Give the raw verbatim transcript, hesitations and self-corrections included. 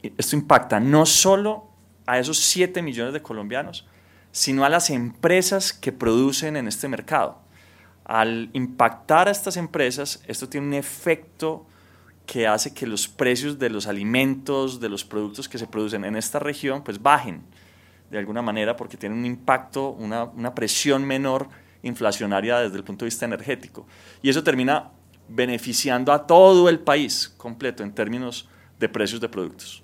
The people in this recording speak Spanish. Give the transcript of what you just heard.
esto impacta no solo a esos siete millones de colombianos, sino a las empresas que producen en este mercado. Al impactar a estas empresas, esto tiene un efecto que hace que los precios de los alimentos, de los productos que se producen en esta región, pues bajen de alguna manera, porque tiene un impacto, una, una presión menor inflacionaria desde el punto de vista energético. Y eso termina beneficiando a todo el país completo en términos de precios de productos.